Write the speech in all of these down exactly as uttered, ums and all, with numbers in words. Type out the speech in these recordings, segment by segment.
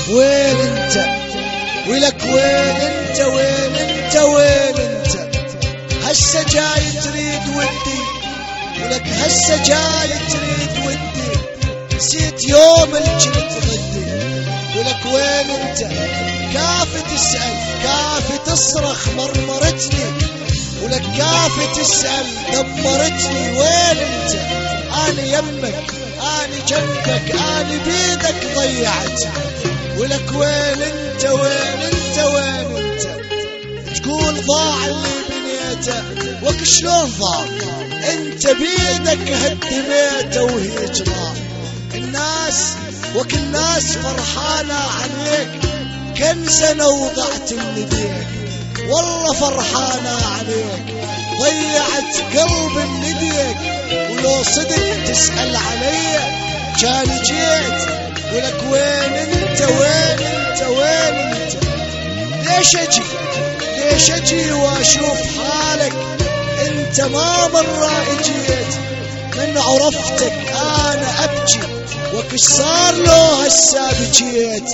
وين انت؟ ولك وين انت؟ وين انت؟ وين انت؟ هسه جاي تريد ودي، ولك هسه جاي تريد ودي، نسيت يوم اللي كنت ضدي. ولك وين انت؟ كافي تسأل، كافي تصرخ مرمرتني، ولك كافي تسأل دمرتني. وين انت؟ انا يمك، انا جنبك، انا بيدك ضيعت. ولك وين انت؟ وين انت؟ وين انت؟ تقول ضاع اللي بنيته، وك شلون ضاع؟ انت بيدك هدميته وهيج ضاع. الناس وك الناس فرحانة عليك، كم سنة وضعت النديك، والله فرحانة عليك، ضيعت قلب النديك. ولو صدق تسأل علي كان جيت. ولك وين انت؟ وين انت؟ وين انت؟ ليش اجي؟ ليش اجي واشوف حالك؟ انت ما مرة اجيت، من عرفتك انا ابكي، وكش صار له هسا بجيت.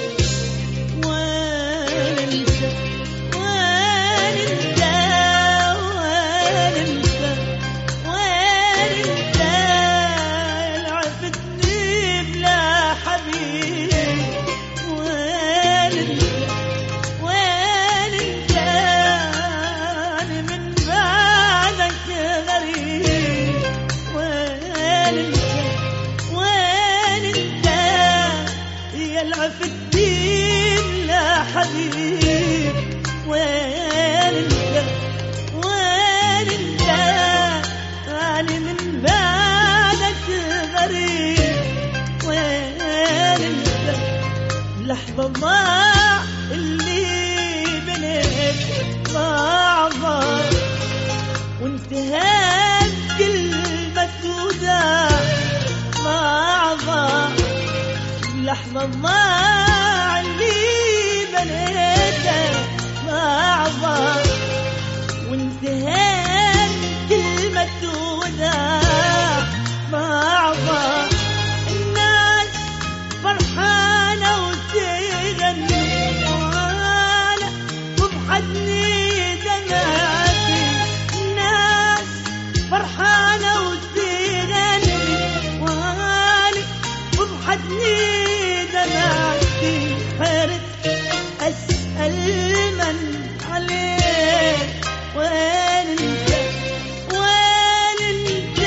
حبيب وين انت؟ وين انت؟ انا من بعدك غريب. وين انت؟ لحظة ضاع اللي بنيت، ضاع ضاع وانتهى بكلمة وداع. ضاع ضاع لحظة ضاع اللي بنيته، ضاع ضاع وانتهى كلمة وداع. ضاع ضاع الناس فرحانة وتغني، وانا وبحدني دمعتي. الناس فرحانة وتغني، وانا وبحدني دمعتي. حرت أسأل من عليك، وين انت؟ وين انت؟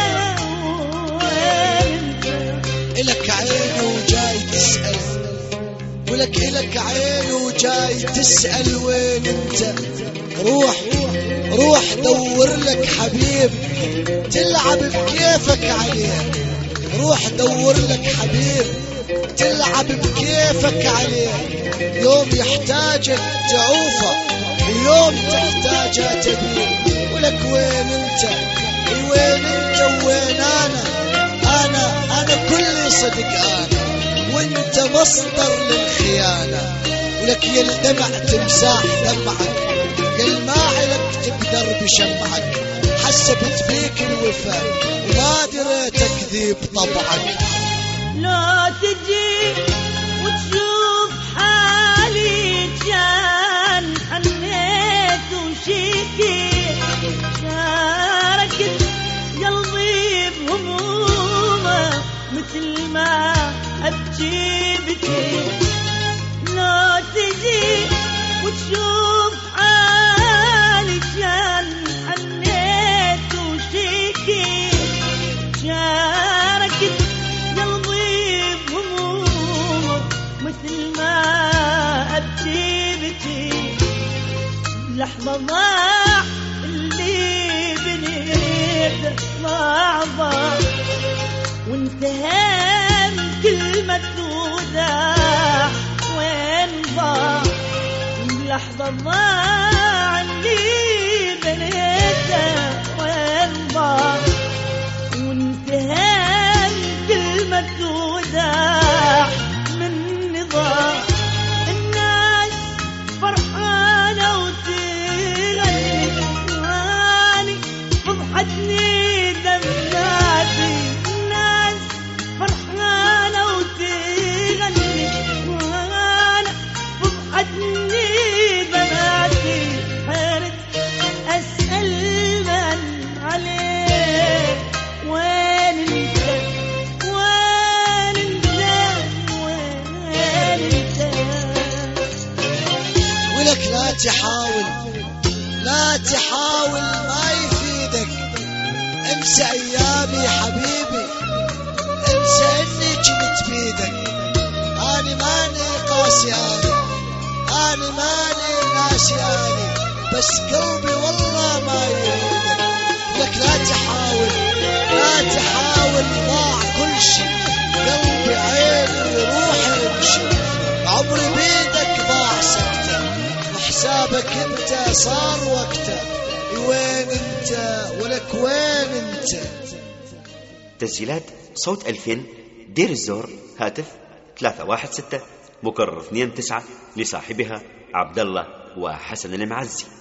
وين انت؟ إلك عين وجاي تسأل، ولك إلك عين وجاي تسأل وين انت؟ روح روح دور لك حبيب تلعب بكيفك عليه. روح دور لك حبيب تلعب بكيفك عليه. يوم يحتاجك تعوفه، ويوم تحتاجه تبيه. ولك وين انت؟ وين انت؟ وين انا؟ انا انا كل صدق انا، وانت مصدر للخيانة. ولك يا الدمع تمساح دمعك، يا الماعلك تقدر بشمعك. حسبت بيك الوفا وما دريت اكذب طبعك. لا تجي وتشوف حالي، كان حنيت وشيكي، شاركت قلبي بهمومه مثل ما ابكي بكي. لا تجي وتشوف حالي، كان حنيت وشيكي، شاركت قلبي بهمومه مثل ما أبكي بكي. لحظة ضاع اللي بنيته، ضاع ضاع وانتهى من كلمة وداع. وين ضاع؟ لحظة ضاع اللي بنيته، وين ضاع وانتهى من كلمة وداع. من ضاع الناس فرحانة وتغني، واني فضحتني دمعتي. الناس فرحانة وتغني، بس قلبي والله ما يريدك. لك لا تحاول لا تحاول ضاع كل شي، قلبي عيني وروحي يمشي، عمري بيدك ضاع سكته، وحسابك انت صار وقته. وين انت ولك وين انت؟ تسجيلات صوت ألفين دير الزور، هاتف ثلاثة واحد ستة مكرر اثنين تسعة، لصاحبها عبد الله وحسن المعزي.